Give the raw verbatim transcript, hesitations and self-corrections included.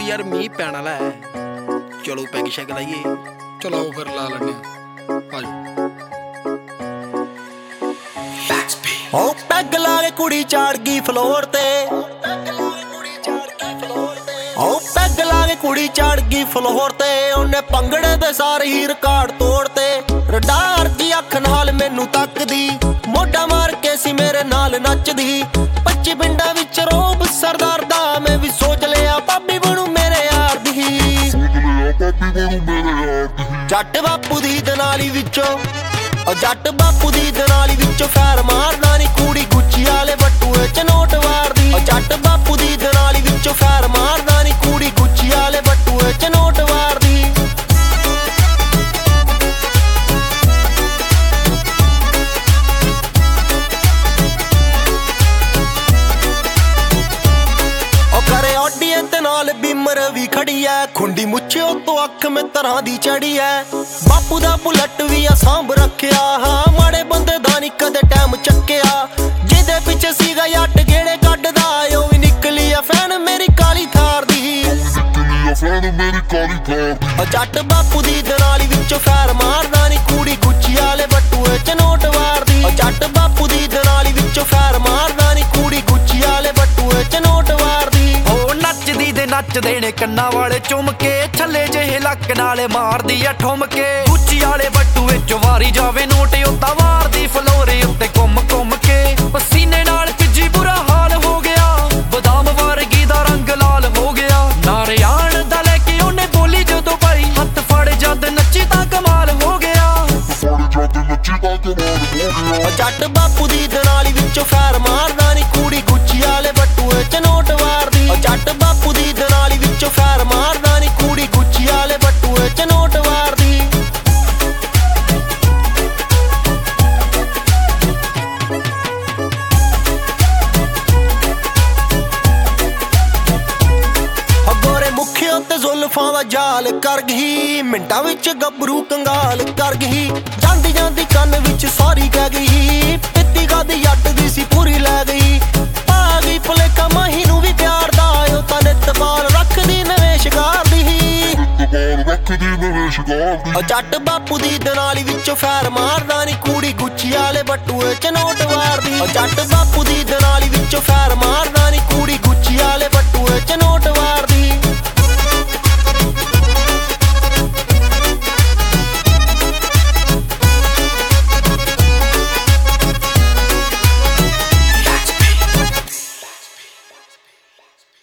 यार मीह पैण वाला है, चलो पैग शैग लाइए। चलो फिर ला लेने ओ पैग ला के कुड़ी चाड़ गई फ्लोर ते, ओ पैग ला के कुड़ी चाड़ गई फ्लोर ते, उन्हें पंगड़े दे सारे ही रिकॉर्ड तोड़ते। रडार दी अख नाल मैनू तकदी, मोढा मार के सी मेरे नाल नचदी। पच्ची पिंडा विच रोब सरदार दा, मैं भी सोच लिया भाभी बनू मेरे यार दी। जट बापू दी दनाली विचों, जट बापू दी दनाली विचों फैर मारदा नी, कूड़ी गुच्ची वाले बटूए च नोट वारदी। जट बापू दी दनाली विचों फैर मारदा नी, कूड़ी गुच्ची वाले बटूए च नोट वारदी। करे ऑडियंस ते नाल बिमर भी खड़ी है, खुंडी मुच्छे तो अख में तरह दी चढ़ी है। बापू दा बुलट भी आ सांभ रखिया, हाँ माड़े बंदे दा नी कदे टैम चक्किया। जिदे पिछे सीगा जट गेड़े कड्डदा, ओ भी निकली आ फैन मेरी काली थार दी। जट बापू दी दनाली विचों फैर मारदा नी, कूड़ी गुच्ची वाले बटूए च नोट वारदी। जट बापू दी दनाली विचों फैर मारदा नी, कूड़ी गुच्ची वाले बटूए च नोट वारदी। नच देने कन्ना वाले चुम के, छले जेहे लक नाले मारदी आ ठुमके। गुच्ची वाले बट्टू विच वारी जावे नोट, उता वारदी फलोरे उत्ते घुम घुम के। पसीने नाल पिजी बुरा हाल हो गया, बदाम वर्गी दा रंग लाल हो गया। नारियाण दा लेके ओने बोली जदों पाई, हत्थ फड़ जद नच्ची तां कमाल हो गया। जट बापू दी दनाली विचों फैर मारदा नी, कूड़ी गुच्ची वाले बटूए च नोट वारदी। जट बापू दी दनाली विचों फैर मारदा नी, कूड़ी गुच्ची वाले बटूए च नोट वारदी। गोरे मुखियों ते जुल्फां दा जाल कर गई, मिंटां विच गबरू कंगाल कर गई। जांदी जांदी कन्न विच सारी कह गई, पित्ती गादी जट दी सी पूरी लै गई। आ गई भुलेखा माही नू भी प्यार दा, ओ तां नित बाल रखदी नवें शिकार दी। जट बापू दी दनाली विचों फैर मारदा नी, कूड़ी गुच्ची वाले बटूए च नोट वारदी। जट बापू दी दनाली विचों फैर मार